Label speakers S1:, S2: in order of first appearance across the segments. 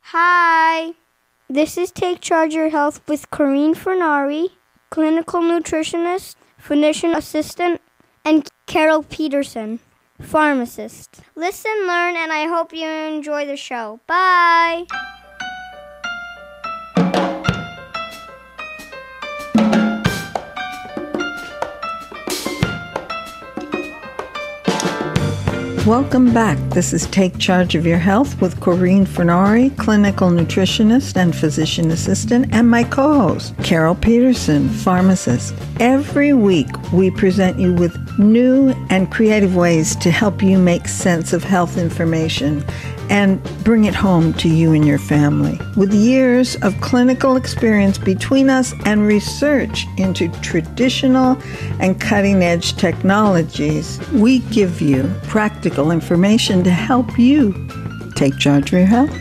S1: Hi, this is Take Charge Your Health with Corrine Fernari, clinical nutritionist, physician assistant, and Carol Peterson, pharmacist. Listen, learn, and I hope you enjoy the show. Bye.
S2: Welcome back. This is Take Charge of Your Health with Corrine Fernari, clinical nutritionist and physician assistant, and my co-host, Carol Peterson, pharmacist. Every week, we present you with new and creative ways to help you make sense of health information and bring it home to you and your family. With years of clinical experience between us and research into traditional and cutting-edge technologies, we give you practical information to help you take charge of your health.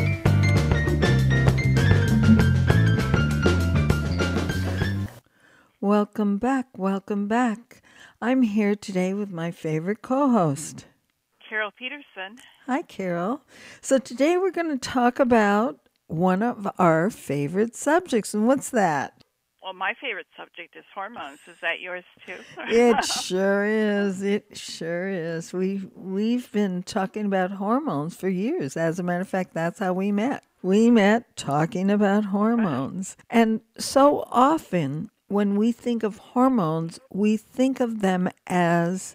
S2: Welcome back, welcome back. I'm here today with my favorite co-host,
S3: Carol Peterson.
S2: Hi, Carol. So today we're going to talk about one of our favorite subjects. And what's that?
S3: Well, my favorite subject is hormones. Is that yours too?
S2: It sure is. It sure is. We've been talking about hormones for years. As a matter of fact, that's how we met. We met talking about hormones. And so often when we think of hormones, we think of them as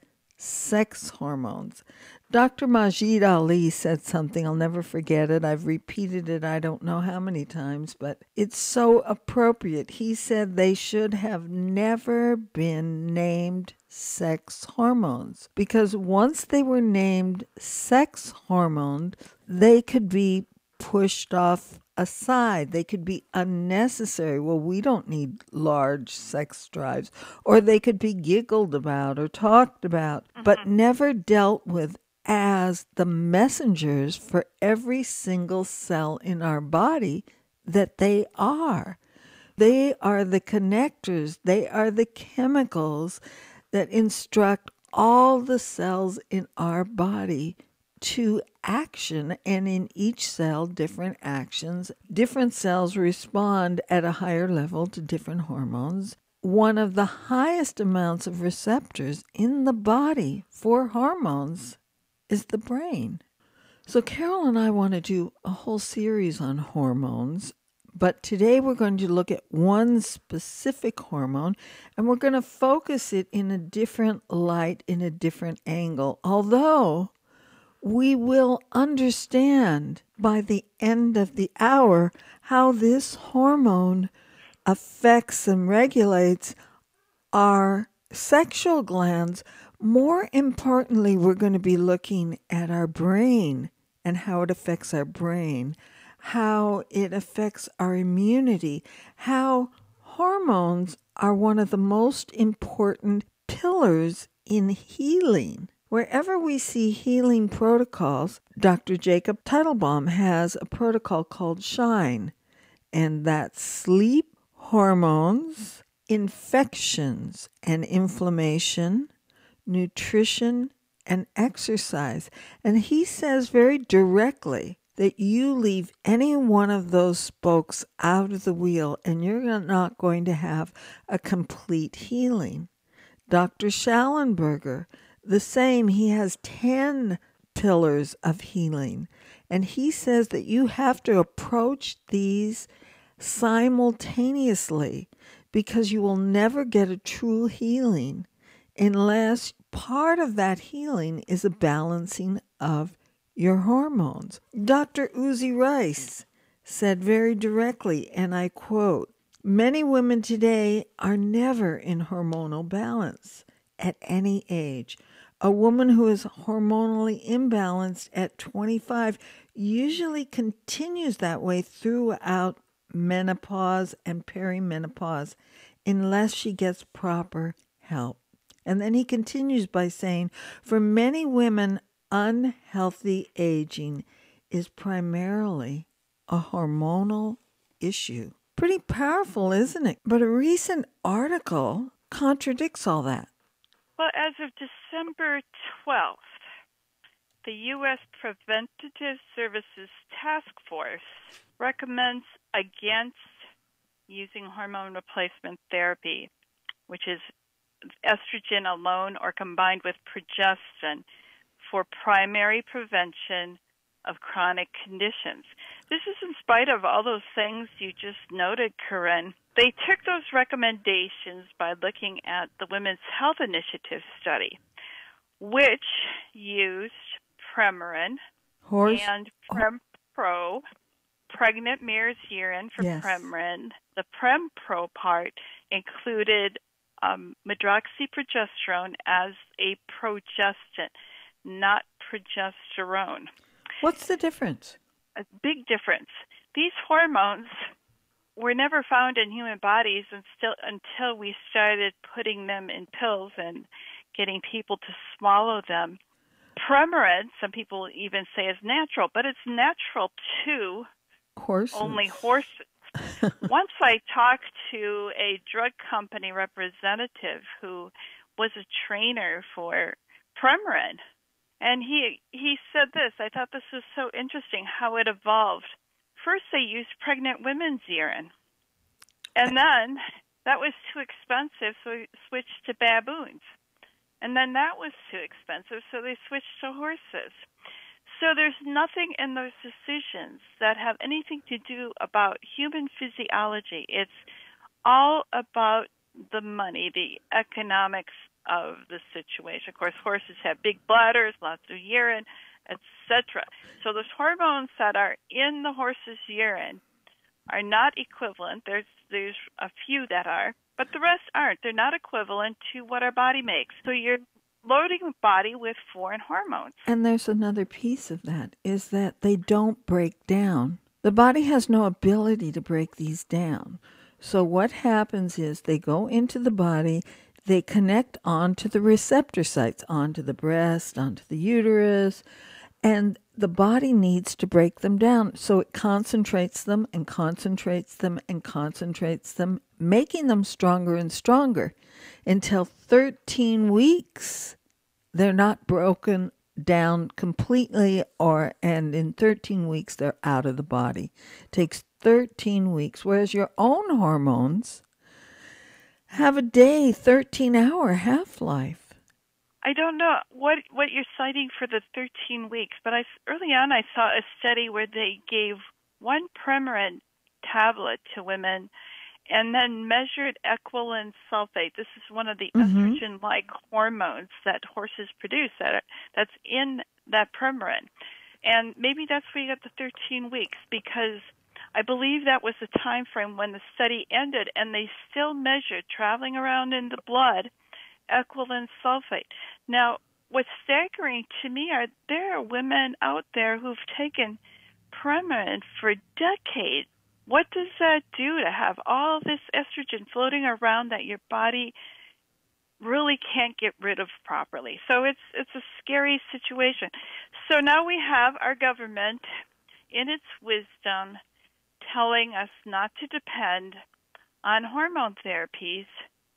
S2: sex hormones. Dr. Majid Ali said something, I'll never forget it. I've repeated it I don't know how many times, but it's so appropriate. He said they should have never been named sex hormones because once they were named sex hormones, they could be pushed off aside. They could be unnecessary. Well, we don't need large sex drives. Or they could be giggled about or talked about, but never dealt with as the messengers for every single cell in our body that they are. They are the connectors. They are the chemicals that instruct all the cells in our body to action, and in each cell, different actions. Different cells respond at a higher level to different hormones. One of the highest amounts of receptors in the body for hormones is the brain. So Carol and I want to do a whole series on hormones, but today we're going to look at one specific hormone, and we're going to focus it in a different light, in a different angle, although we will understand by the end of the hour how this hormone affects and regulates our sexual glands. More importantly, we're going to be looking at our brain and how it affects our brain, how it affects our immunity, how hormones are one of the most important pillars in healing. Wherever we see healing protocols, Dr. Jacob Teitelbaum has a protocol called SHINE, and that's sleep, hormones, infections and inflammation, nutrition, and exercise. And he says very directly that you leave any one of those spokes out of the wheel and you're not going to have a complete healing. Dr. Schallenberger, the same, he has 10 pillars of healing. And he says that you have to approach these simultaneously because you will never get a true healing unless part of that healing is a balancing of your hormones. Dr. Uzi Rice said very directly, and I quote, "Many women today are never in hormonal balance at any age. A woman who is hormonally imbalanced at 25 usually continues that way throughout menopause and perimenopause unless she gets proper help." And then he continues by saying, for many women, unhealthy aging is primarily a hormonal issue. Pretty powerful, isn't it? But a recent article contradicts all that.
S3: Well, as of December 12th, the U.S. Preventative Services Task Force recommends against using hormone replacement therapy, which is estrogen alone or combined with progestin, for primary prevention of chronic conditions. This is in spite of all those things you just noted, Corinne. They took those recommendations by looking at the Women's Health Initiative study, which used Premarin and Prempro, pregnant mare's urine for Premarin. The Prempro part included medroxyprogesterone as a progestin, not progesterone.
S2: What's the difference?
S3: A big difference. These hormones were never found in human bodies until we started putting them in pills and getting people to swallow them. Premarin, some people even say is natural, but it's natural to
S2: horses.
S3: Only horses. Once I talked to a drug company representative who was a trainer for Premarin, and he said this. I thought this was so interesting how it evolved. First, they used pregnant women's urine, and then that was too expensive, so they switched to baboons. And then that was too expensive, so they switched to horses. So there's nothing in those decisions that have anything to do about human physiology. It's all about the money, the economics of the situation. Of course, horses have big bladders, lots of urine, etc. So those hormones that are in the horse's urine are not equivalent. There's a few that are, but the rest aren't. They're not equivalent to what our body makes. So you're loading the body with foreign hormones.
S2: And there's another piece of that, is that they don't break down. The body has no ability to break these down. So what happens is they go into the body, they connect onto the receptor sites, onto the breast, onto the uterus, and the body needs to break them down. So it concentrates them and concentrates them and concentrates them, making them stronger and stronger until 13 weeks. They're not broken down completely, and in 13 weeks they're out of the body. It takes 13 weeks, whereas your own hormones have a day, 13-hour half-life.
S3: I don't know what you're citing for the 13 weeks, but early on I saw a study where they gave one Premarin tablet to women and then measured equilin sulfate. This is one of the estrogen-like hormones that horses produce that's in that Premarin. And maybe that's where you got the 13 weeks, because I believe that was the time frame when the study ended, and they still measured, traveling around in the blood, equilin sulfate. Now, what's staggering to me are there are women out there who've taken Premarin for decades. What does that do to have all this estrogen floating around that your body really can't get rid of properly? So it's a scary situation. So now we have our government, in its wisdom, telling us not to depend on hormone therapies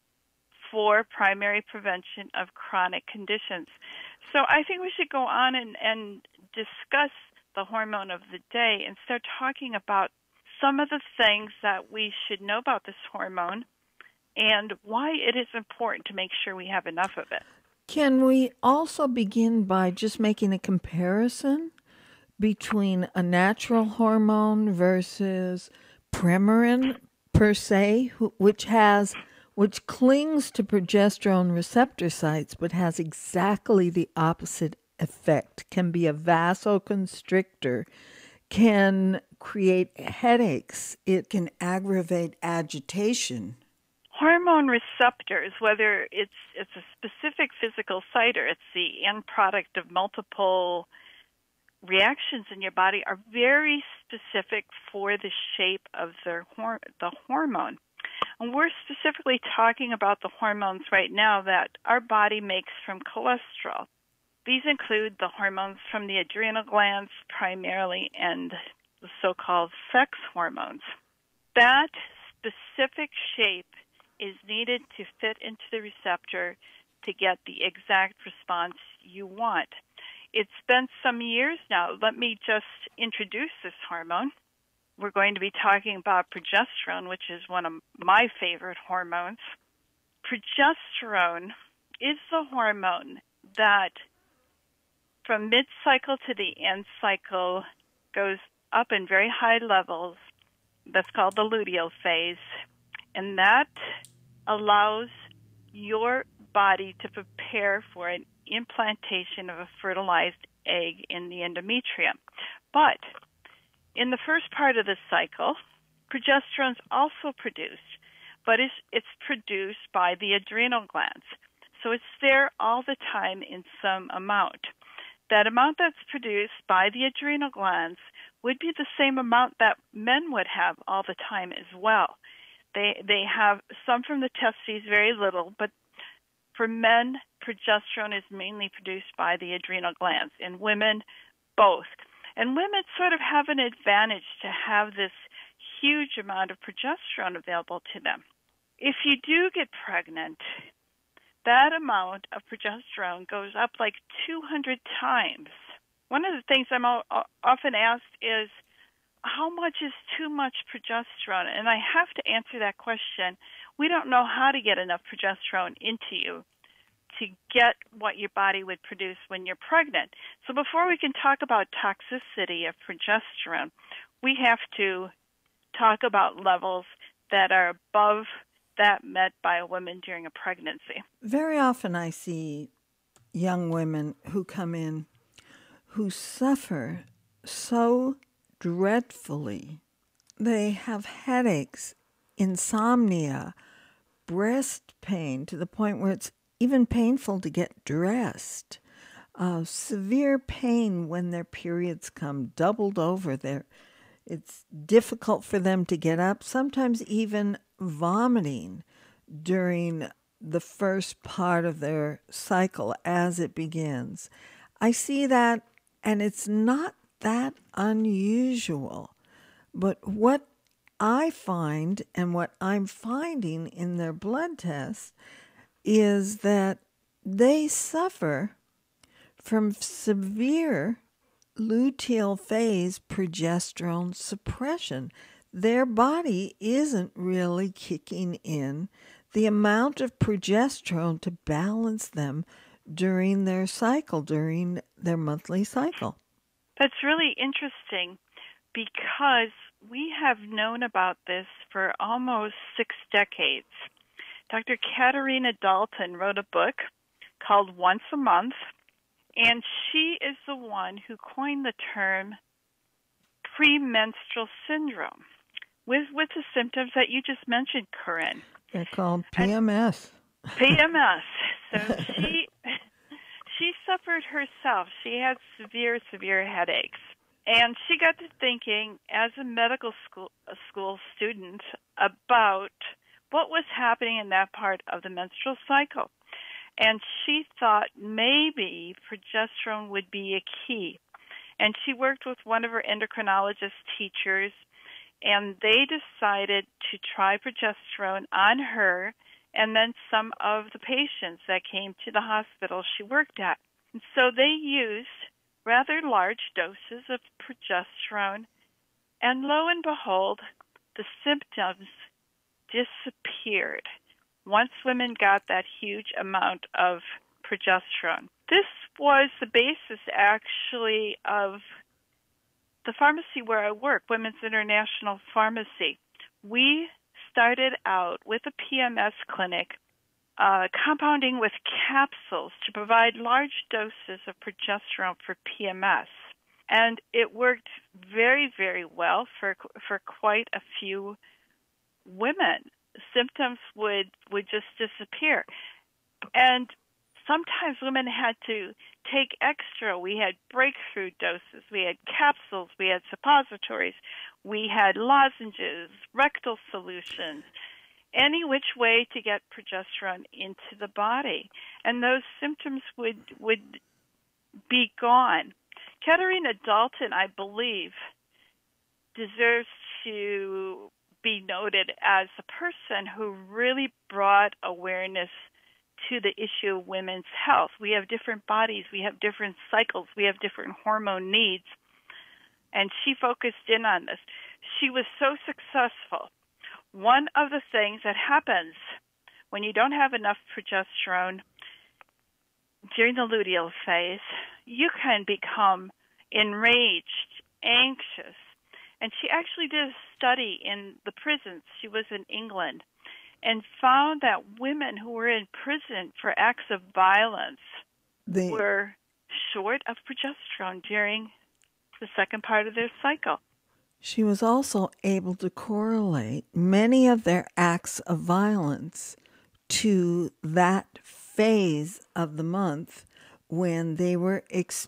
S3: for primary prevention of chronic conditions. So I think we should go on and discuss the hormone of the day and start talking about some of the things that we should know about this hormone and why it is important to make sure we have enough of it.
S2: Can we also begin by just making a comparison between a natural hormone versus Premarin per se, which clings to progesterone receptor sites but has exactly the opposite effect, can be a vasoconstrictor, can create headaches, it can aggravate agitation.
S3: Hormone receptors, whether it's a specific physical site or it's the end product of multiple reactions in your body, are very specific for the shape of the hormone. And we're specifically talking about the hormones right now that our body makes from cholesterol. These include the hormones from the adrenal glands primarily and the so-called sex hormones. That specific shape is needed to fit into the receptor to get the exact response you want. It's been some years now. Let me just introduce this hormone. We're going to be talking about progesterone, which is one of my favorite hormones. Progesterone is the hormone that from mid-cycle to the end cycle goes up in very high levels. That's called the luteal phase. And that allows your body to prepare for an implantation of a fertilized egg in the endometrium. But in the first part of the cycle, progesterone is also produced, but it's produced by the adrenal glands. So it's there all the time in some amount. That amount that's produced by the adrenal glands would be the same amount that men would have all the time as well. They have some from the testes, very little, but for men, progesterone is mainly produced by the adrenal glands. In women, both. And women sort of have an advantage to have this huge amount of progesterone available to them. If you do get pregnant, that amount of progesterone goes up like 200 times. One of the things I'm often asked is, how much is too much progesterone? And I have to answer that question. We don't know how to get enough progesterone into you to get what your body would produce when you're pregnant. So before we can talk about toxicity of progesterone, we have to talk about levels that are above that met by a woman during a pregnancy.
S2: Very often I see young women who come in who suffer so dreadfully. They have headaches, insomnia, breast pain to the point where it's even painful to get dressed, severe pain when their periods come, doubled over. It's difficult for them to get up, sometimes even vomiting during the first part of their cycle as it begins. I see that, and it's not that unusual. But what I find and what I'm finding in their blood tests is that they suffer from severe luteal phase progesterone suppression. Their body isn't really kicking in the amount of progesterone to balance them during their cycle, during their monthly cycle.
S3: That's really interesting because we have known about this for almost 6 decades. Dr. Katarina Dalton wrote a book called Once a Month, and she is the one who coined the term premenstrual syndrome with the symptoms that you just mentioned, Corinne.
S2: They're called PMS.
S3: PMS. So she suffered herself. She had severe headaches. And she got to thinking as a medical school student about what was happening in that part of the menstrual cycle. And she thought maybe progesterone would be a key. And she worked with one of her endocrinologist teachers, and they decided to try progesterone on her and then some of the patients that came to the hospital she worked at. And so they used rather large doses of progesterone, and lo and behold, the symptoms disappeared once women got that huge amount of progesterone. This was the basis, actually, of the pharmacy where I work, Women's International Pharmacy. We started out with a PMS clinic, compounding with capsules to provide large doses of progesterone for PMS. And it worked very, very well for quite a few women. Symptoms would just disappear. And sometimes women had to take extra. We had breakthrough doses. We had capsules. We had suppositories. We had lozenges, rectal solutions, any which way to get progesterone into the body. And those symptoms would be gone. Katarina Dalton, I believe, deserves to be noted as a person who really brought awareness to the issue of women's health. We have different bodies, we have different cycles, we have different hormone needs. And she focused in on this. She was so successful. One of the things that happens when you don't have enough progesterone during the luteal phase, you can become enraged, anxious. And she actually did a study in the prisons. She was in England and found that women who were in prison for acts of violence were short of progesterone during the second part of their cycle.
S2: She was also able to correlate many of their acts of violence to that phase of the month when they were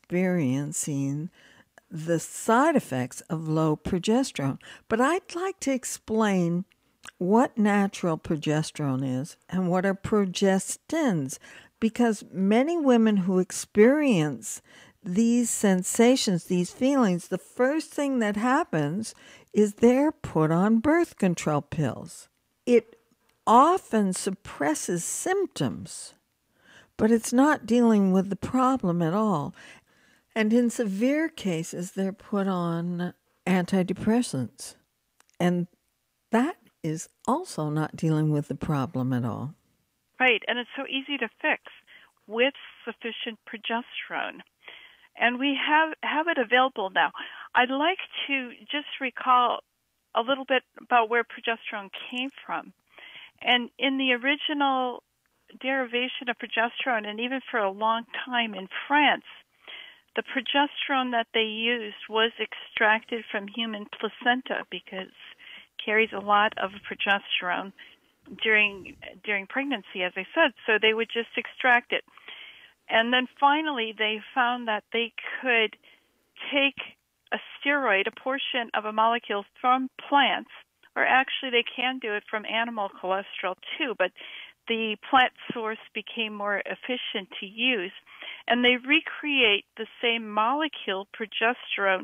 S2: experiencing the side effects of low progesterone. But I'd like to explain what natural progesterone is and what are progestins, because many women who experience these sensations, these feelings, the first thing that happens is they're put on birth control pills. It often suppresses symptoms, but it's not dealing with the problem at all. And in severe cases, they're put on antidepressants. And that is also not dealing with the problem at all.
S3: Right, and it's so easy to fix with sufficient progesterone. And we have it available now. I'd like to just recall a little bit about where progesterone came from. And in the original derivation of progesterone, and even for a long time in France, the progesterone that they used was extracted from human placenta because it carries a lot of progesterone during pregnancy, as I said. So they would just extract it. And then finally they found that they could take a steroid, a portion of a molecule from plants, or actually they can do it from animal cholesterol too, but the plant source became more efficient to use. And they recreate the same molecule, progesterone,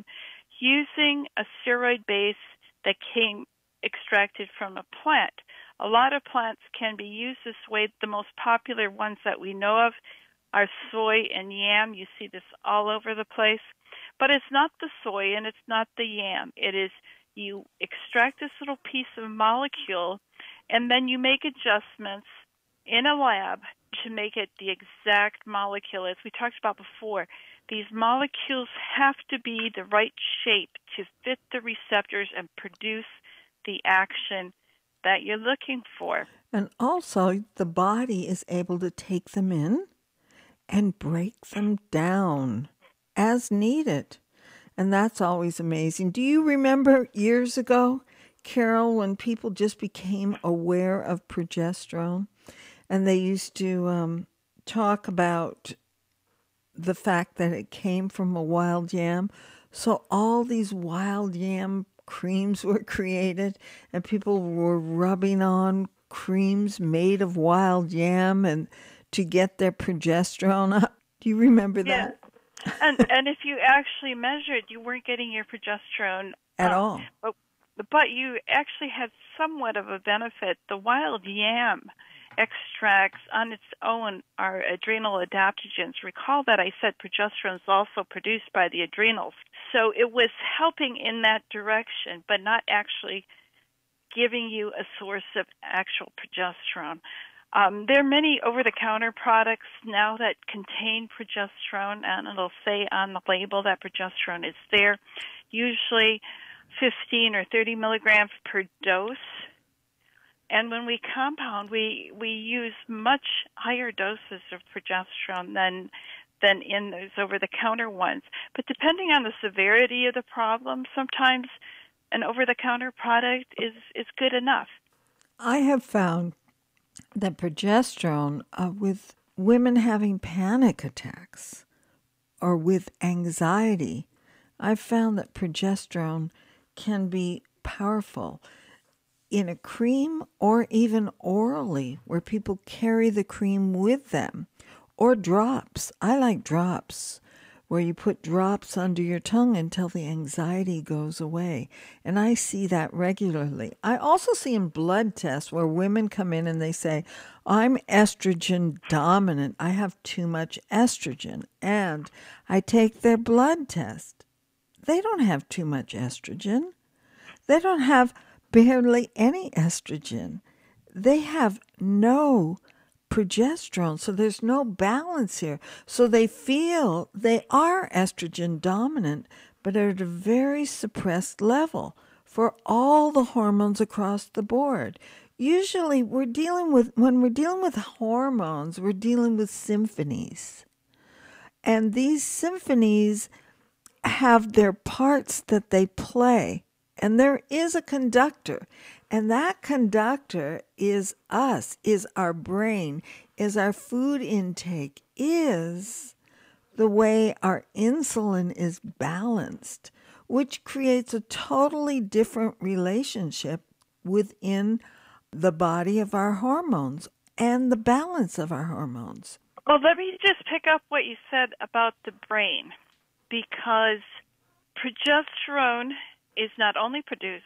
S3: using a steroid base that came extracted from a plant. A lot of plants can be used this way. The most popular ones that we know of are soy and yam. You see this all over the place. But it's not the soy and it's not the yam. It is you extract this little piece of molecule and then you make adjustments in a lab to make it the exact molecule. As we talked about before, these molecules have to be the right shape to fit the receptors and produce the action that you're looking for.
S2: And also, the body is able to take them in and break them down as needed. And that's always amazing. Do you remember years ago, Carol, when people just became aware of progesterone? And they used to talk about the fact that it came from a wild yam. So all these wild yam creams were created, and people were rubbing on creams made of wild yam and to get their progesterone up. Do you remember that?
S3: And if you actually measured, you weren't getting your progesterone
S2: at all.
S3: But you actually had somewhat of a benefit. The wild yam extracts on its own are adrenal adaptogens. Recall that I said progesterone is also produced by the adrenals. So it was helping in that direction, but not actually giving you a source of actual progesterone. There are many over-the-counter products now that contain progesterone, and it'll say on the label that progesterone is there, usually 15 or 30 milligrams per dose. And when we compound, we use much higher doses of progesterone than in those over-the-counter ones. But depending on the severity of the problem, sometimes an over-the-counter product is good enough.
S2: I have found that progesterone with women having panic attacks or with anxiety, I've found that progesterone can be powerful in a cream or even orally, where people carry the cream with them, or drops. I like drops where you put drops under your tongue until the anxiety goes away. And I see that regularly. I also see in blood tests where women come in and they say, I'm estrogen dominant. I have too much estrogen. And I take their blood test. They don't have too much estrogen. They don't have barely any estrogen. They have no progesterone, so there's no balance here. So they feel they are estrogen dominant, but at a very suppressed level for all the hormones across the board. Usually when we're dealing with hormones, we're dealing with symphonies. And these symphonies have their parts that they play. And there is a conductor. And that conductor is us, is our brain, is our food intake, is the way our insulin is balanced, which creates a totally different relationship within the body of our hormones and the balance of our hormones.
S3: Well, let me just pick up what you said about the brain, because progesterone is not only produced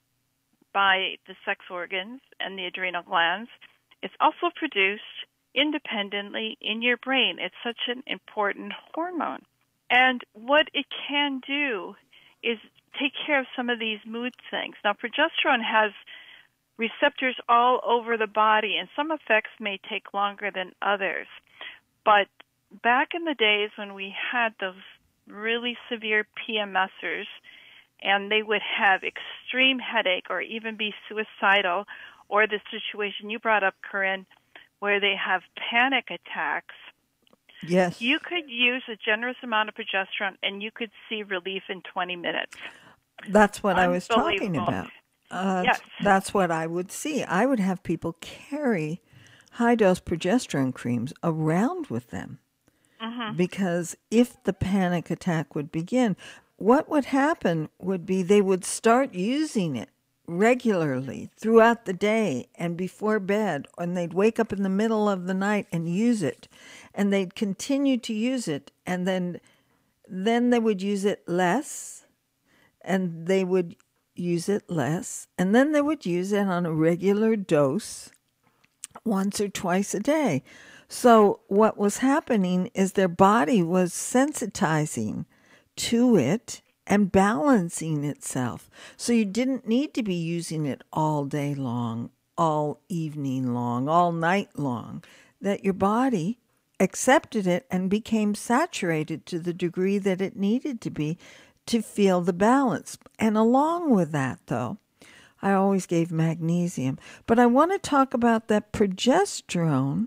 S3: by the sex organs and the adrenal glands, it's also produced independently in your brain. It's such an important hormone. And what it can do is take care of some of these mood things. Now, progesterone has receptors all over the body, and some effects may take longer than others. But back in the days when we had those really severe PMSers, and they would have extreme headache or even be suicidal, or the situation you brought up, Corinne, where they have panic attacks.
S2: Yes.
S3: You could use a generous amount of progesterone and you could see relief in 20 minutes.
S2: That's what I was talking about.
S3: Yes.
S2: That's what I would see. I would have people carry high-dose progesterone creams around with them. Because if the panic attack would begin, what would happen would be they would start using it regularly throughout the day and before bed, and they'd wake up in the middle of the night and use it, and they'd continue to use it, and then they would use it less, and they would use it less, and then they would use it on a regular dose once or twice a day. So what was happening is their body was sensitizing to it and balancing itself. So you didn't need to be using it all day long, all evening long, all night long. That your body accepted it and became saturated to the degree that it needed to be to feel the balance. And along with that, though, I always gave magnesium. But I want to talk about that progesterone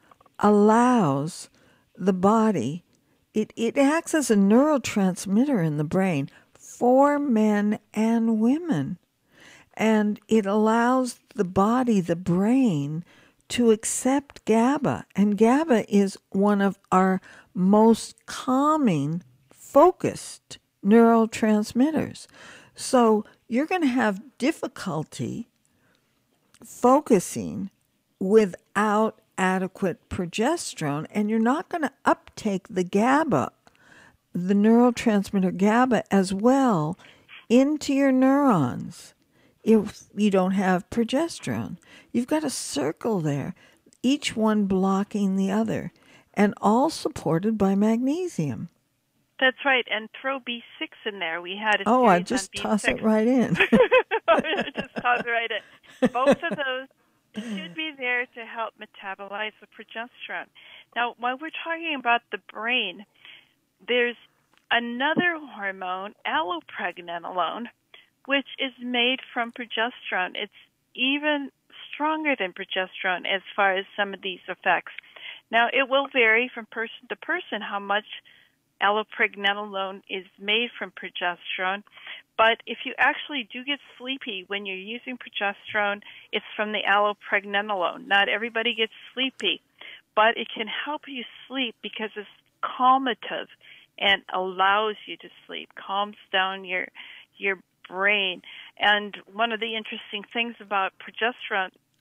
S2: allows the body, it acts as a neurotransmitter in the brain for men and women. And it allows the body, the brain, to accept GABA. And GABA is one of our most calming, focused neurotransmitters. So you're going to have difficulty focusing without adequate progesterone, and you're not going to uptake the GABA, the neurotransmitter GABA, as well into your neurons if you don't have progesterone. You've got a circle there, each one blocking the other, and all supported by magnesium.
S3: That's right, and throw B6 in there. We had a
S2: Oh, I
S3: series
S2: just
S3: on
S2: toss
S3: B6.
S2: it right in.
S3: Just toss it right in. Both of those should be there to help metabolize the progesterone. Now, while we're talking about the brain, there's another hormone, allopregnanolone, which is made from progesterone. It's even stronger than progesterone as far as some of these effects. Now, it will vary from person to person how much allopregnanolone is made from progesterone, but if you actually do get sleepy when you're using progesterone, it's from the allopregnanolone. Not everybody gets sleepy, but it can help you sleep because it's calmative and allows you to sleep, calms down your brain. And one of the interesting things about progesterone,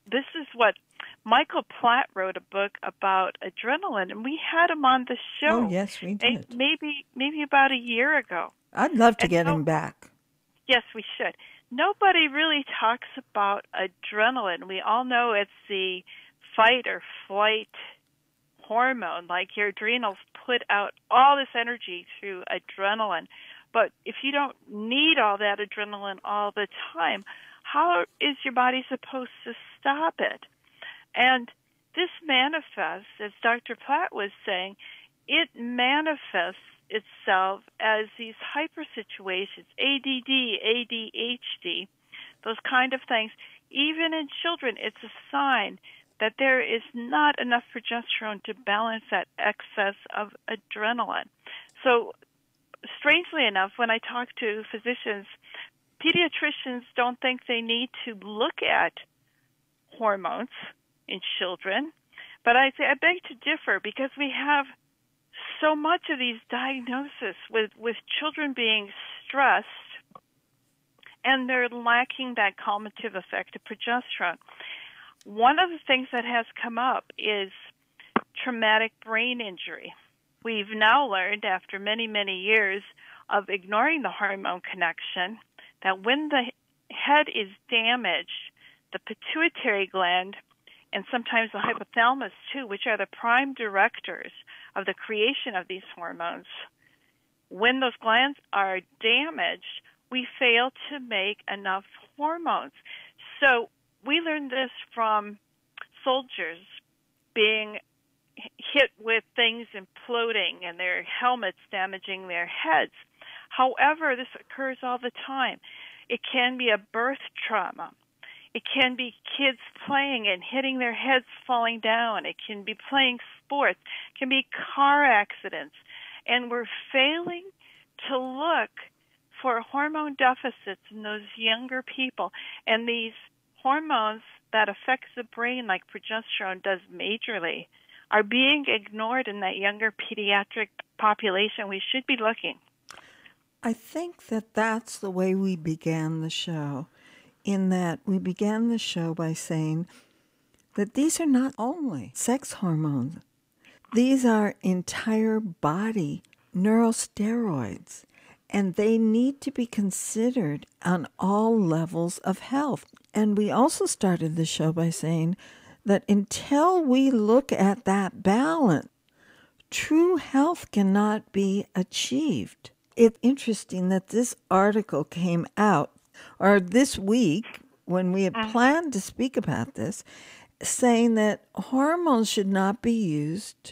S3: this is what Michael Platt wrote a book about adrenaline, and we had him on the show.
S2: Oh, yes, we did.
S3: Maybe about a year ago.
S2: I'd love to get him back.
S3: Yes, we should. Nobody really talks about adrenaline. We all know it's the fight or flight hormone, like your adrenals put out all this energy through adrenaline. But if you don't need all that adrenaline all the time, how is your body supposed to stop it? And this manifests, as Dr. Platt was saying, it manifests itself as these hyper situations, ADD, ADHD, those kind of things. Even in children, it's a sign that there is not enough progesterone to balance that excess of adrenaline. So, strangely enough, when I talk to physicians, pediatricians don't think they need to look at hormones in children. But I beg to differ, because we have so much of these diagnoses with children being stressed and they're lacking that calmative effect of progesterone. One of the things that has come up is traumatic brain injury. We've now learned, after many, many years of ignoring the hormone connection, that when the head is damaged, the pituitary gland and sometimes the hypothalamus too, which are the prime directors of the creation of these hormones, when those glands are damaged, we fail to make enough hormones. So we learned this from soldiers being hit with things imploding and their helmets damaging their heads. However, this occurs all the time. It can be a birth trauma. It can be kids playing and hitting their heads falling down. It can be playing sports. It can be car accidents. And we're failing to look for hormone deficits in those younger people. And these hormones that affects the brain, like progesterone does majorly, are being ignored in that younger pediatric population. We should be looking.
S2: I think that that's the way we began the show, in that we began the show by saying that these are not only sex hormones. These are entire body neurosteroids, and they need to be considered on all levels of health. And we also started the show by saying that until we look at that balance, true health cannot be achieved. It's interesting that this article came out, or this week, when we had planned to speak about this, saying that hormones should not be used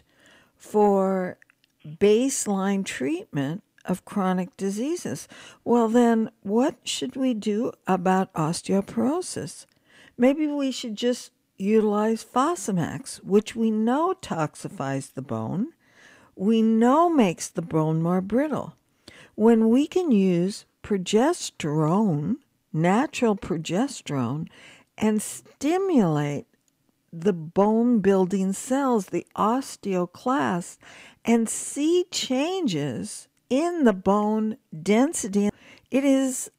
S2: for baseline treatment of chronic diseases. Well, then, what should we do about osteoporosis? Maybe we should just utilize Fosamax, which we know toxifies the bone, we know makes the bone more brittle. When we can use progesterone, natural progesterone, and stimulate the bone-building cells, the osteoclasts, and see changes in the bone density, it is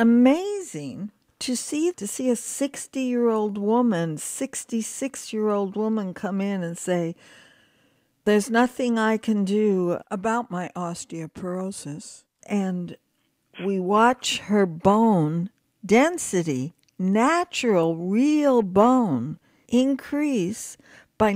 S2: amazing to see a 60-year-old woman, 66-year-old woman come in and say, "There's nothing I can do about my osteoporosis." And we watch her bone density, natural, real bone, increase by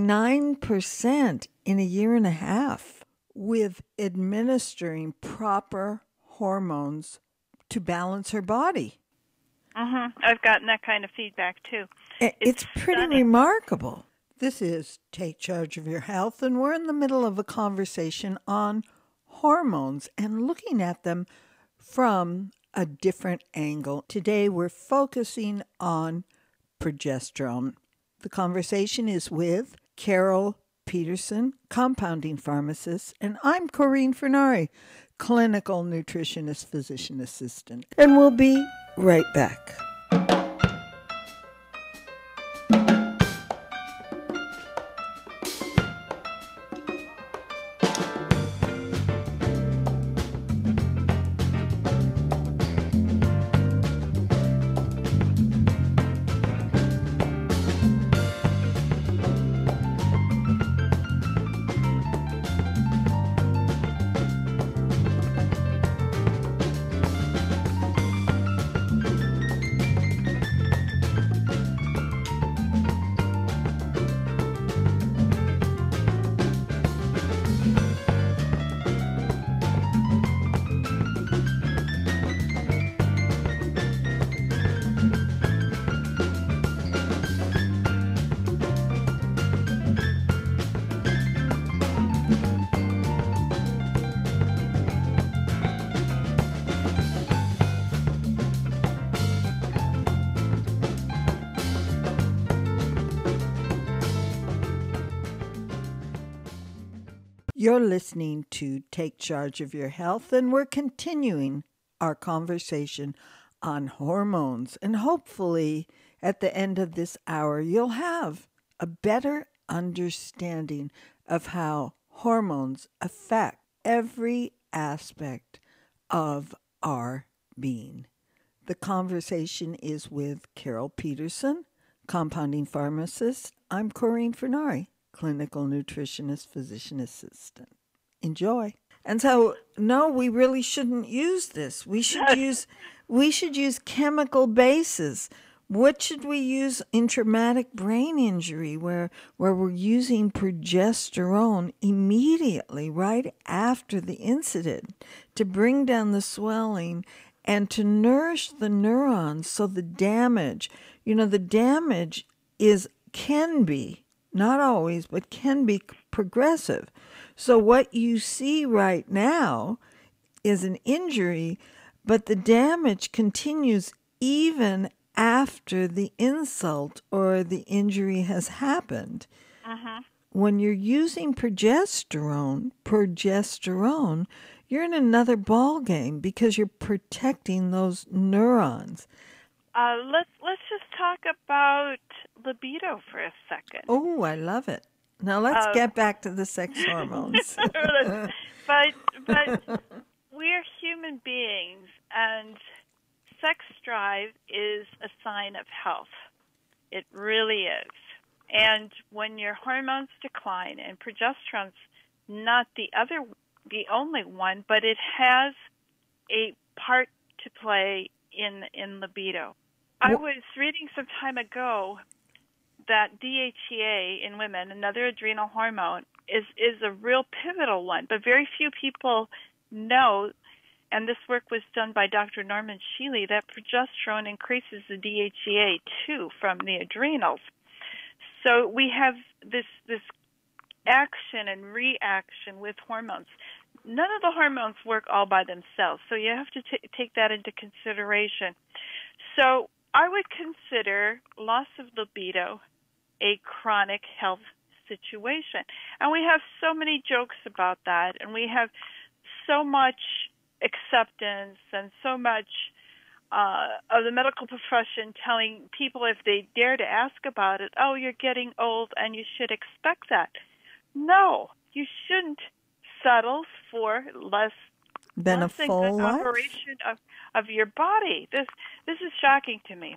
S2: 9% in a year and a half with administering proper hormones to balance her body.
S3: I've gotten that kind of feedback too.
S2: It's pretty remarkable. This is Take Charge of Your Health, and we're in the middle of a conversation on hormones and looking at them from a different angle. Today we're focusing on progesterone. The conversation is with Carol Peterson, compounding pharmacist, and I'm Corinne Furnari, clinical nutritionist, physician assistant. And we'll be right back. You're listening to Take Charge of Your Health, and we're continuing our conversation on hormones. And hopefully, at the end of this hour, you'll have a better understanding of how hormones affect every aspect of our being. The conversation is with Carol Peterson, compounding pharmacist. I'm Corinne Furnari, clinical nutritionist, physician assistant. Enjoy. And so, no, we really shouldn't use this. We should use chemical bases. What should we use in traumatic brain injury where we're using progesterone immediately right after the incident to bring down the swelling and to nourish the neurons so the damage can be, not always, but can be progressive. So what you see right now is an injury, but the damage continues even after the insult or the injury has happened. When you're using progesterone, you're in another ball game because you're protecting those neurons.
S3: Let's just talk about libido for a second.
S2: Oh, I love it. Now let's get back to the sex hormones.
S3: but we're human beings, and sex drive is a sign of health. It really is. And when your hormones decline, and progesterone's not the only one, but it has a part to play in libido. I was reading some time ago that DHEA in women, another adrenal hormone, is a real pivotal one, but very few people know, and this work was done by Dr. Norman Shealy, that progesterone increases the DHEA too from the adrenals. So we have this action and reaction with hormones. None of the hormones work all by themselves, so you have to take that into consideration. So I would consider loss of libido a chronic health situation. And we have so many jokes about that, and we have so much acceptance and so much of the medical profession telling people if they dare to ask about it, oh, you're getting old and you should expect that. No, you shouldn't settle for less
S2: than a full life
S3: operation of your body. This is shocking to me.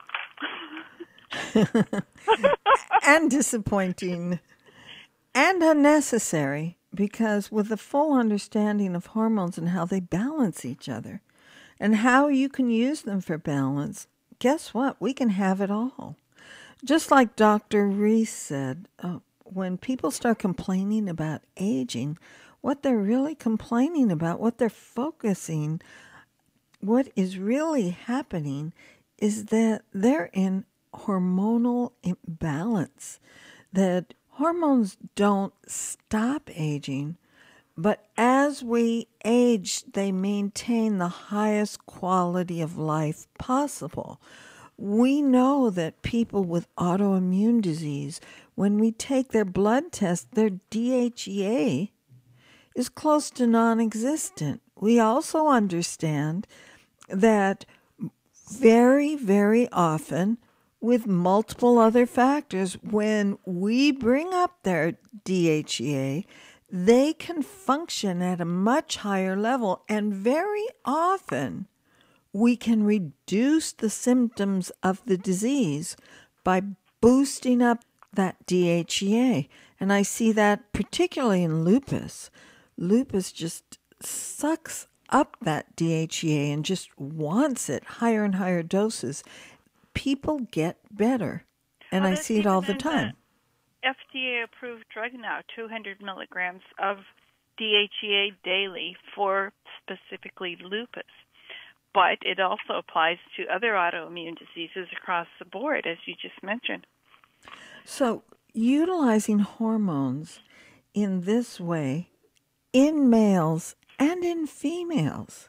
S2: And disappointing and unnecessary, because with a full understanding of hormones and how they balance each other and how you can use them for balance, guess what? We can have it all. Just like Dr. Reese said, when people start complaining about aging, what they're really complaining about, what they're focusing, what is really happening is that they're in hormonal imbalance, that hormones don't stop aging, but as we age, they maintain the highest quality of life possible. We know that people with autoimmune disease, when we take their blood test, their DHEA is close to non-existent. We also understand that very, very often, with multiple other factors, when we bring up their DHEA, they can function at a much higher level, and very often we can reduce the symptoms of the disease by boosting up that DHEA. And I see that particularly in lupus. Lupus just sucks up that DHEA and just wants it higher and higher doses. People get better, and I see it all the time.
S3: FDA-approved drug now, 200 milligrams of DHEA daily for specifically lupus. But it also applies to other autoimmune diseases across the board, as you just mentioned.
S2: So utilizing hormones in this way, in males and in females,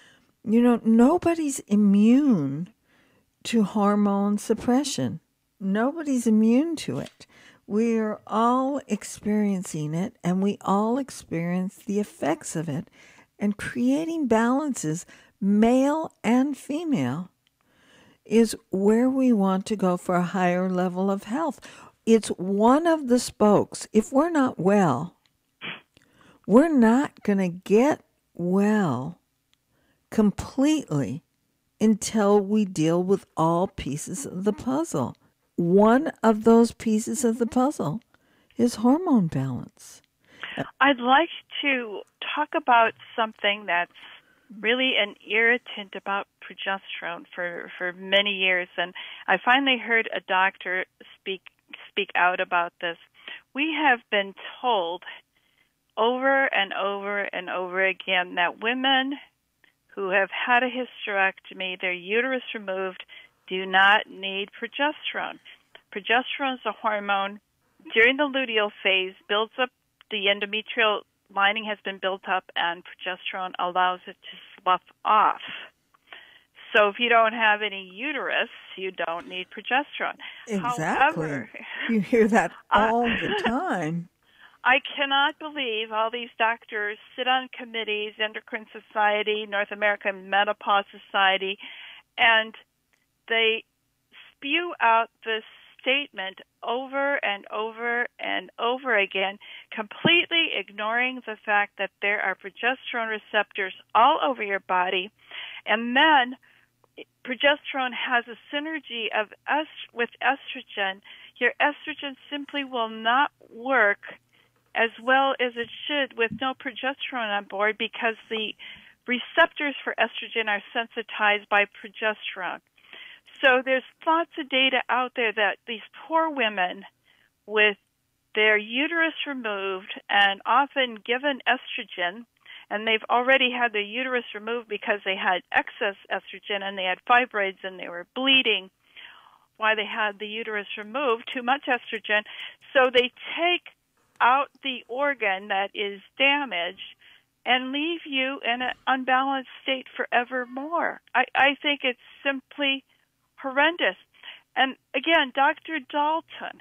S2: nobody's immune to hormone suppression. Nobody's immune to it. We're all experiencing it, and we all experience the effects of it. And creating balances, male and female, is where we want to go for a higher level of health. It's one of the spokes. If we're not well, we're not going to get well completely until we deal with all pieces of the puzzle. One of those pieces of the puzzle is hormone balance.
S3: I'd like to talk about something that's really an irritant about progesterone for many years, and I finally heard a doctor speak out about this. We have been told over and over and over again that women who have had a hysterectomy, their uterus removed, do not need progesterone. Progesterone is a hormone during the luteal phase, builds up, the endometrial lining has been built up, and progesterone allows it to slough off. So if you don't have any uterus, you don't need progesterone.
S2: Exactly.
S3: However,
S2: you hear that all the time.
S3: I cannot believe all these doctors sit on committees, Endocrine Society, North American Menopause Society, and they spew out this statement over and over and over again, completely ignoring the fact that there are progesterone receptors all over your body, and then progesterone has a synergy with estrogen. Your estrogen simply will not work as well as it should with no progesterone on board, because the receptors for estrogen are sensitized by progesterone. So there's lots of data out there that these poor women with their uterus removed and often given estrogen, and they've already had their uterus removed because they had excess estrogen and they had fibroids and they were bleeding while they had the uterus removed, too much estrogen. So they take out the organ that is damaged and leave you in an unbalanced state forevermore. I think it's simply horrendous. And again, Dr. Dalton,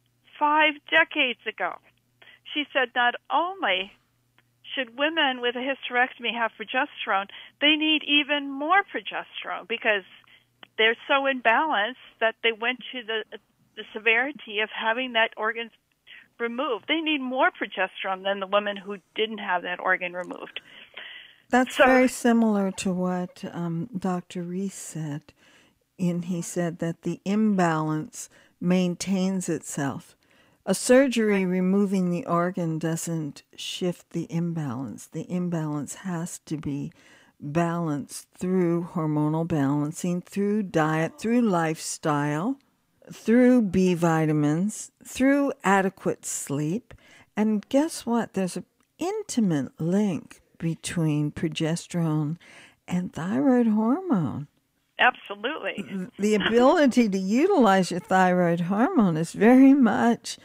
S3: 5 decades ago, she said not only should women with a hysterectomy have progesterone, they need even more progesterone because they're so imbalanced that they went to the severity of having that organ removed. They need more progesterone than the women who didn't have that organ removed.
S2: That's very similar to what Dr. Reese said. And he said that the imbalance maintains itself. A surgery removing the organ doesn't shift the imbalance. The imbalance has to be balanced through hormonal balancing, through diet, through lifestyle, through B vitamins, through adequate sleep. And guess what? There's an intimate link between progesterone and thyroid hormone.
S3: Absolutely.
S2: The ability to utilize your thyroid hormone is very much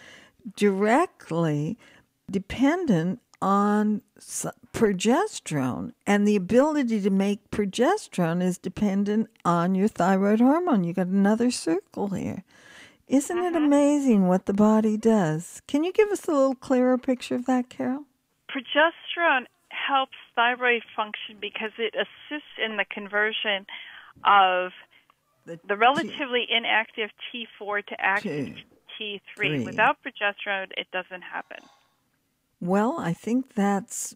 S2: directly dependent on progesterone, and the ability to make progesterone is dependent on your thyroid hormone. You got another circle here. Isn't it amazing what the body does? Can you give us a little clearer picture of that, Carol?
S3: Progesterone helps thyroid function because it assists in the conversion of the relatively inactive T4 to active T3. Without progesterone, it doesn't happen.
S2: Well, I think that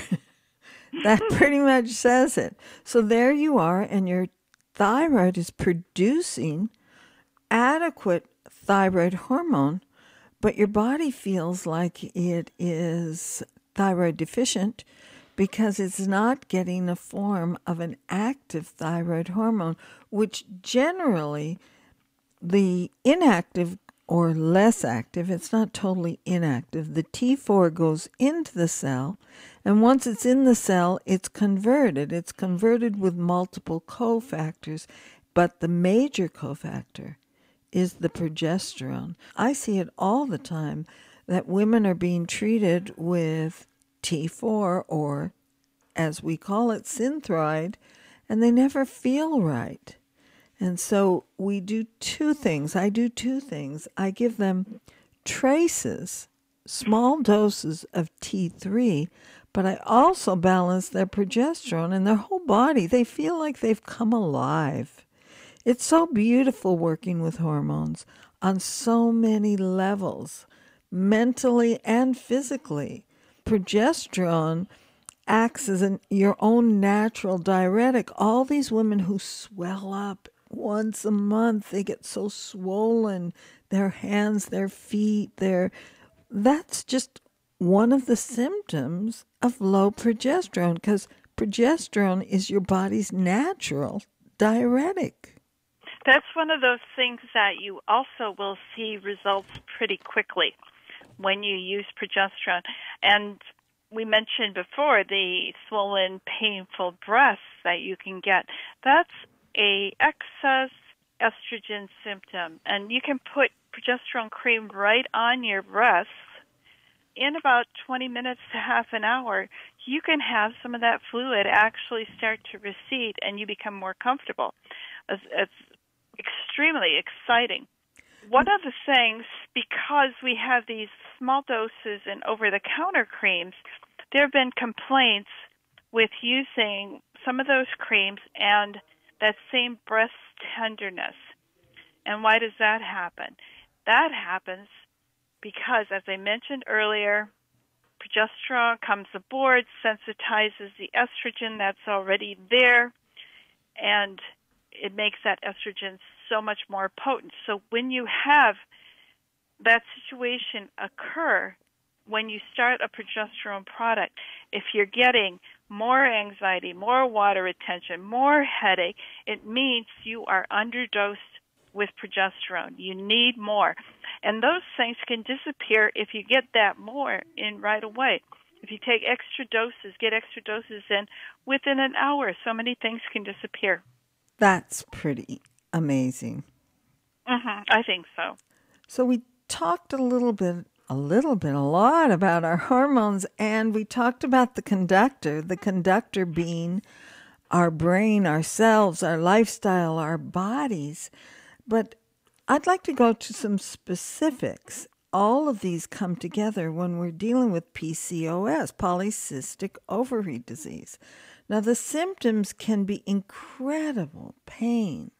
S2: pretty much says it. So there you are, and your thyroid is producing adequate thyroid hormone, but your body feels like it is thyroid deficient because it's not getting a form of an active thyroid hormone, which generally the inactive or less active, it's not totally inactive, the T4 goes into the cell, and once it's in the cell, it's converted. It's converted with multiple cofactors, but the major cofactor is the progesterone. I see it all the time that women are being treated with T4, or as we call it, Synthroid, and they never feel right. And so we do two things. I do two things. I give them traces, small doses of T3, but I also balance their progesterone and their whole body. They feel like they've come alive. It's so beautiful working with hormones on so many levels, mentally and physically. Progesterone acts as your own natural diuretic. All these women who swell up once a month, they get so swollen, their hands, their feet, that's just one of the symptoms of low progesterone, because progesterone is your body's natural diuretic.
S3: That's one of those things that you also will see results pretty quickly when you use progesterone. And we mentioned before the swollen, painful breasts that you can get. That's a excess estrogen symptom. And you can put progesterone cream right on your breasts. In about 20 minutes to half an hour, you can have some of that fluid actually start to recede and you become more comfortable. It's extremely exciting. One of the things, because we have these small doses and over-the-counter creams, there have been complaints with using some of those creams and that same breast tenderness. And why does that happen? That happens because, as I mentioned earlier, progesterone comes aboard, sensitizes the estrogen that's already there, and it makes that estrogen so much more potent. So when you have that situation occur, when you start a progesterone product, if you're getting more anxiety, more water retention, more headache, it means you are underdosed with progesterone. You need more. And those things can disappear if you get that more in right away. If you take extra doses, get extra doses in, within an hour, so many things can disappear.
S2: That's pretty amazing.
S3: I think so.
S2: So we talked a lot about our hormones, and we talked about the conductor being our brain, our cells, our lifestyle, our bodies. But I'd like to go to some specifics. All of these come together when we're dealing with PCOS, polycystic ovary disease. Now, the symptoms can be incredible pain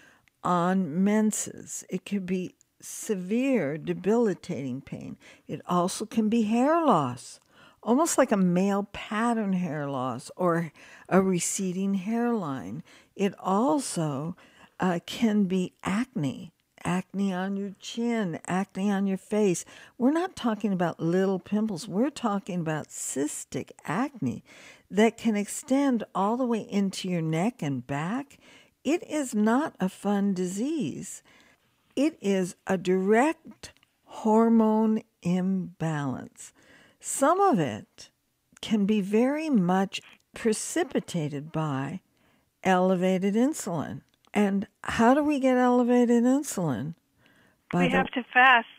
S2: on menses. It can be severe, debilitating pain. It also can be hair loss, almost like a male pattern hair loss or a receding hairline. It also can be acne on your chin, acne on your face. We're not talking about little pimples. We're talking about cystic acne that can extend all the way into your neck and back. It is not a fun disease. It is a direct hormone imbalance. Some of it can be very much precipitated by elevated insulin. And how do we get elevated insulin?
S3: We have to fast.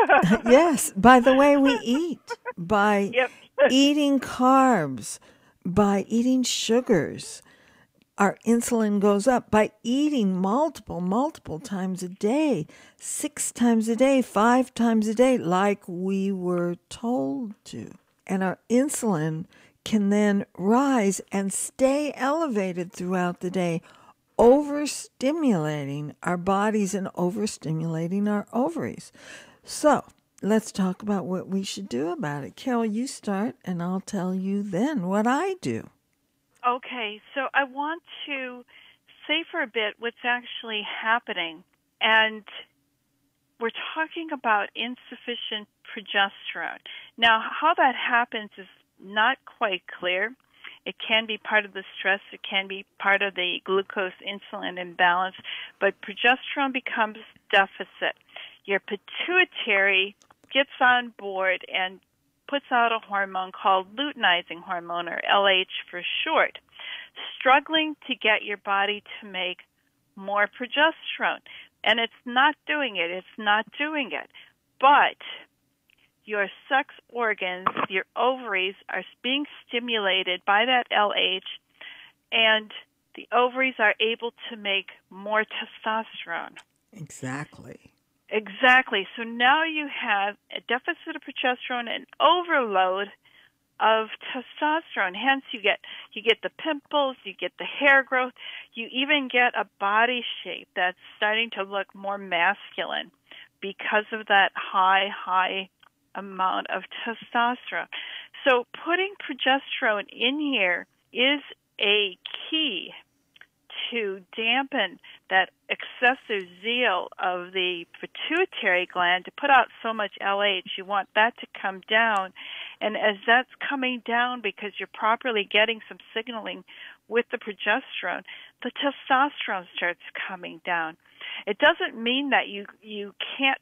S2: Yes, by the way we eat, by eating carbs, by eating sugars. Our insulin goes up by eating multiple times a day, 6 times a day, 5 times a day, like we were told to. And our insulin can then rise and stay elevated throughout the day, overstimulating our bodies and overstimulating our ovaries. So let's talk about what we should do about it. Carol, you start, and I'll tell you then what I do.
S3: Okay, so I want to say for a bit what's actually happening. And we're talking about insufficient progesterone. Now, how that happens is not quite clear. It can be part of the stress. It can be part of the glucose-insulin imbalance. But progesterone becomes deficit. Your pituitary gets on board and puts out a hormone called luteinizing hormone, or LH for short, struggling to get your body to make more progesterone. And it's not doing it. But your sex organs, your ovaries, are being stimulated by that LH, and the ovaries are able to make more testosterone.
S2: Exactly.
S3: Exactly. So now you have a deficit of progesterone and overload of testosterone. Hence, you get the pimples, you get the hair growth, you even get a body shape that's starting to look more masculine because of that high amount of testosterone. So putting progesterone in here is a key to dampen that excessive zeal of the pituitary gland to put out so much LH. You want that to come down. And as that's coming down because you're properly getting some signaling with the progesterone, the testosterone starts coming down. It doesn't mean that you can't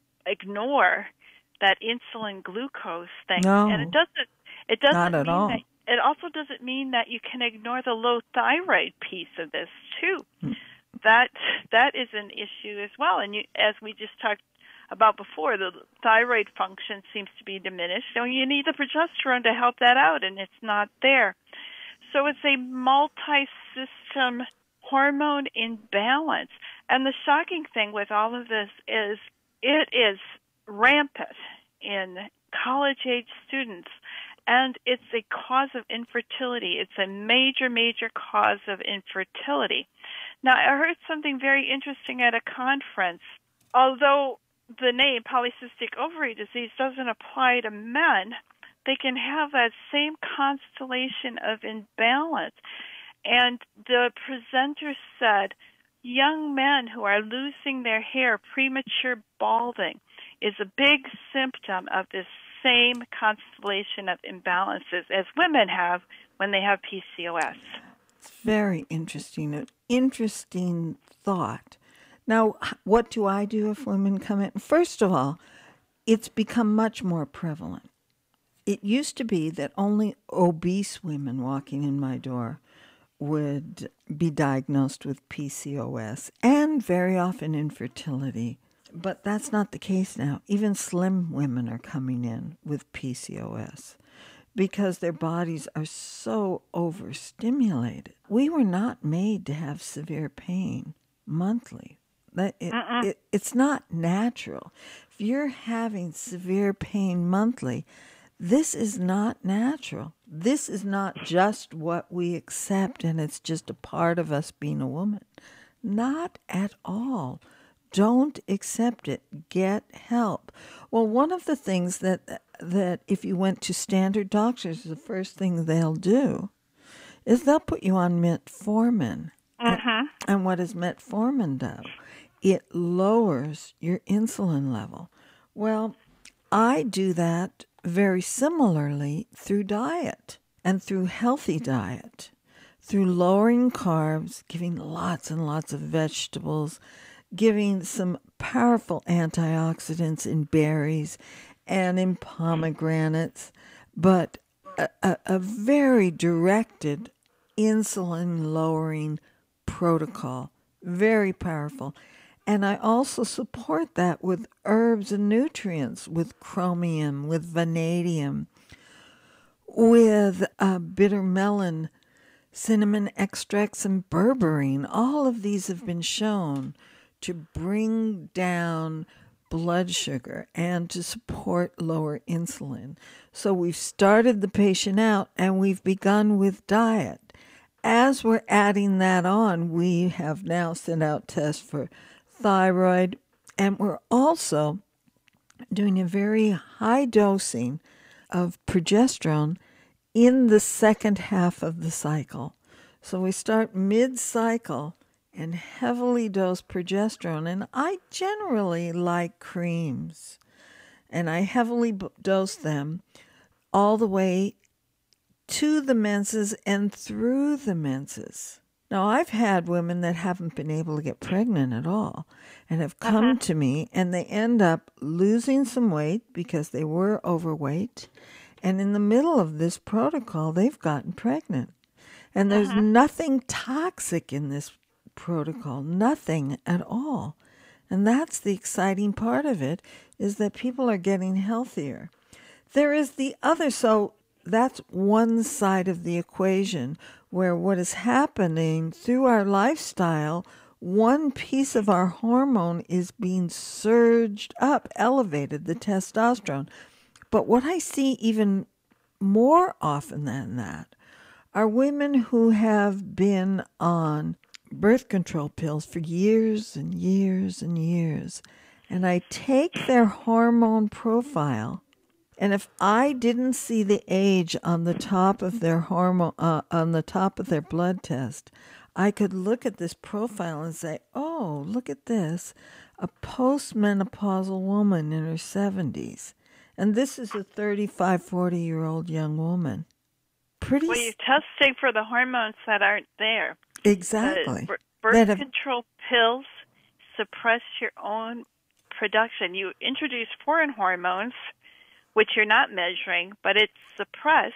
S3: ignore that insulin glucose thing.
S2: No,
S3: and it doesn't
S2: not at
S3: mean
S2: all.
S3: that it also doesn't mean that you can ignore the low thyroid piece of this too. That is an issue as well. And as we just talked about before, the thyroid function seems to be diminished. So you need the progesterone to help that out, and it's not there. So it's a multi-system hormone imbalance. And the shocking thing with all of this is it is rampant in college-age students. And it's a cause of infertility. It's a major cause of infertility. Now, I heard something very interesting at a conference. Although the name polycystic ovary disease doesn't apply to men, they can have that same constellation of imbalance. And the presenter said, young men who are losing their hair, premature balding, is a big symptom of this same constellation of imbalances as women have when they have PCOS.
S2: It's very interesting. An interesting thought. Now, what do I do if women come in? First of all, it's become much more prevalent. It used to be that only obese women walking in my door would be diagnosed with PCOS and very often infertility. But that's not the case now. Even slim women are coming in with PCOS because their bodies are so overstimulated. We were not made to have severe pain monthly. It's not natural. If you're having severe pain monthly, this is not natural. This is not just what we accept and it's just a part of us being a woman. Not at all. Don't accept it. Get help. Well, one of the things that if you went to standard doctors, the first thing they'll do is they'll put you on metformin. And what does metformin do? It lowers your insulin level. Well, I do that very similarly through diet and through healthy diet, through lowering carbs, giving lots and lots of vegetables, giving some powerful antioxidants in berries and in pomegranates, but a very directed insulin-lowering protocol, very powerful. And I also support that with herbs and nutrients, with chromium, with vanadium, with bitter melon, cinnamon extracts, and berberine. All of these have been shown to bring down blood sugar and to support lower insulin. So we've started the patient out and we've begun with diet. As we're adding that on, we have now sent out tests for thyroid, and we're also doing a very high dosing of progesterone in the second half of the cycle. So we start mid-cycle and heavily dose progesterone, and I generally like creams, and I heavily dose them all the way to the menses and through the menses. Now, I've had women that haven't been able to get pregnant at all and have come to me, and they end up losing some weight because they were overweight, and in the middle of this protocol, they've gotten pregnant. And there's nothing toxic in this protocol, nothing at all. And that's the exciting part of it, is that people are getting healthier. There is the other, so that's one side of the equation, where what is happening through our lifestyle, one piece of our hormone is being surged up, elevated, the testosterone. But what I see even more often than that are women who have been on birth control pills for years and years and years. And I take their hormone profile, and if I didn't see the age on the top of their hormone, on the top of their blood test, I could look at this profile and say, oh, look at this, a postmenopausal woman in her 70s. And this is a 35, 40-year-old young woman. Pretty.
S3: Well, you're testing for the hormones that aren't there.
S2: Exactly.
S3: Birth control pills suppress your own production. You introduce foreign hormones, which you're not measuring, but it suppress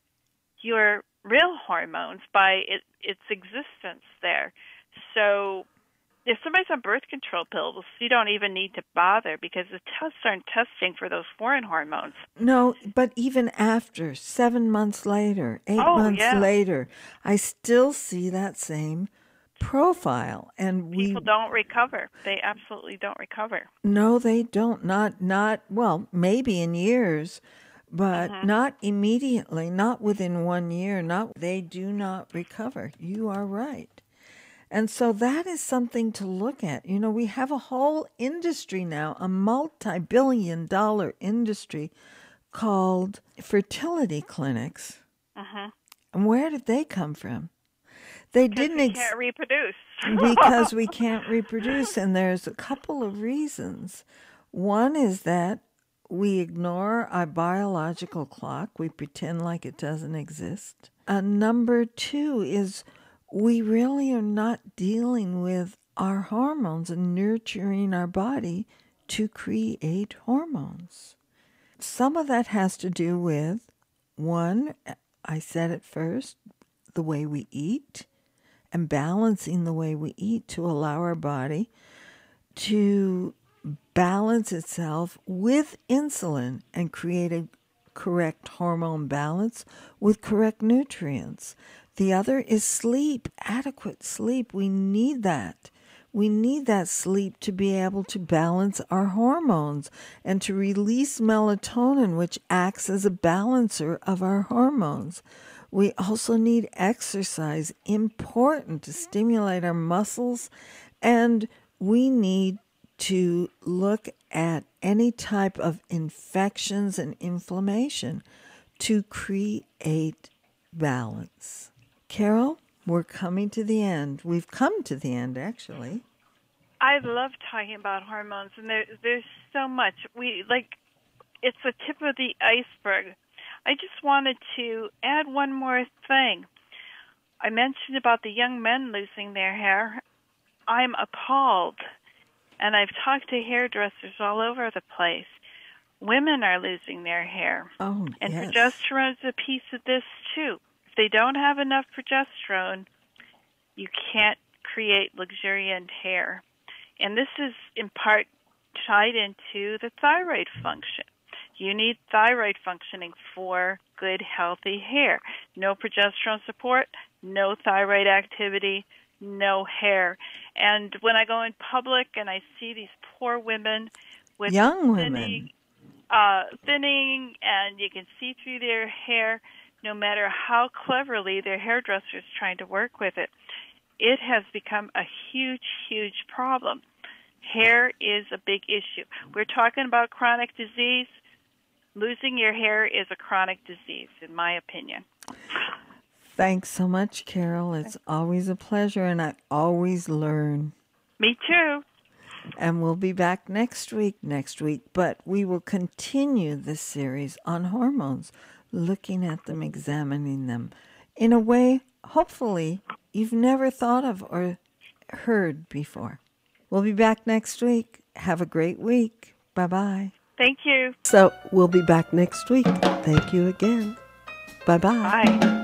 S3: your real hormones by its existence there. So if somebody's on birth control pills, you don't even need to bother because the tests aren't testing for those foreign hormones.
S2: No, but even after, 7 months later, 8 months later, I still see that same profile. And
S3: people don't recover. They absolutely don't recover.
S2: No, they don't. Not well, maybe in years, but not immediately, not within 1 year. They do not recover. You are right. And so that is something to look at. You know, we have a whole industry now, a multi-billion-dollar industry called fertility clinics. And where did they come from? They didn't.
S3: We can't reproduce.
S2: Because we can't reproduce, and there's a couple of reasons. One is that we ignore our biological clock. We pretend like it doesn't exist. Number two is we really are not dealing with our hormones and nurturing our body to create hormones. Some of that has to do with, one, I said it first, the way we eat and balancing the way we eat to allow our body to balance itself with insulin and create a correct hormone balance with correct nutrients. The other is sleep, adequate sleep. We need that. We need that sleep to be able to balance our hormones and to release melatonin, which acts as a balancer of our hormones. We also need exercise, important to stimulate our muscles, and we need to look at any type of infections and inflammation to create balance. Carol, we're coming to the end. We've come to the end, actually.
S3: I love talking about hormones, and there's so much. It's the tip of the iceberg. I just wanted to add one more thing. I mentioned about the young men losing their hair. I'm appalled, and I've talked to hairdressers all over the place. Women are losing their hair.
S2: Oh,
S3: and
S2: yes.
S3: progesterone is a piece of this, too. If they don't have enough progesterone, you can't create luxuriant hair. And this is in part tied into the thyroid function. You need thyroid functioning for good, healthy hair. No progesterone support, no thyroid activity, no hair. And when I go in public and I see these poor women with
S2: young women
S3: thinning, and you can see through their hair, no matter how cleverly their hairdresser is trying to work with it, it has become a huge, huge problem. Hair is a big issue. We're talking about chronic disease. Losing your hair is a chronic disease, in my opinion.
S2: Thanks so much, Carol. It's always a pleasure, and I always learn.
S3: Me too.
S2: And we'll be back next week, but we will continue this series on hormones, looking at them, examining them in a way, hopefully, you've never thought of or heard before. We'll be back next week. Have a great week. Bye-bye.
S3: Thank you.
S2: So we'll be back next week. Thank you again. Bye-bye.
S3: Bye.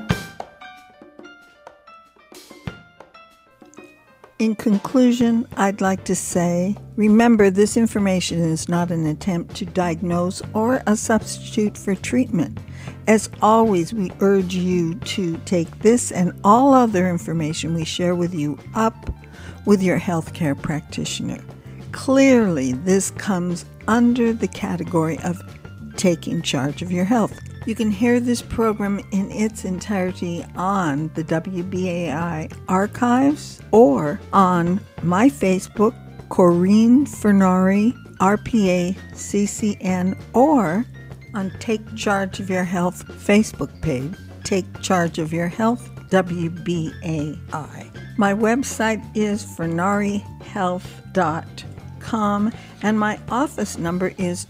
S2: In conclusion, I'd like to say, remember, this information is not an attempt to diagnose or a substitute for treatment. As always, we urge you to take this and all other information we share with you up with your healthcare practitioner. Clearly, this comes under the category of taking charge of your health. You can hear this program in its entirety on the WBAI archives or on my Facebook, Corinne Furnari, RPA CCN, or on Take Charge of Your Health Facebook page, Take Charge of Your Health WBAI. My website is furnarihealth.com, and my office number is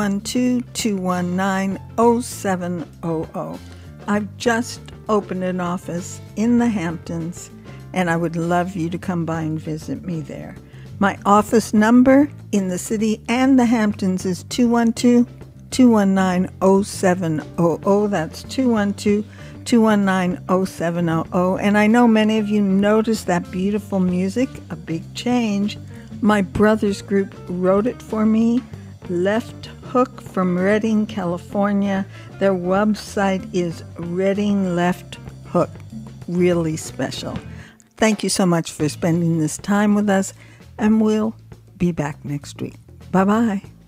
S2: 212-219-0700. I've just opened an office in the Hamptons, and I would love you to come by and visit me there. My office number in the city and the Hamptons is 212-219-0700. That's 212-219-0700. And I know many of you noticed that beautiful music, A Big Change. My brother's group wrote it for me, Left Hook from Redding, California. Their website is Redding Left Hook. Really special. Thank you so much for spending this time with us, and we'll be back next week. Bye-bye.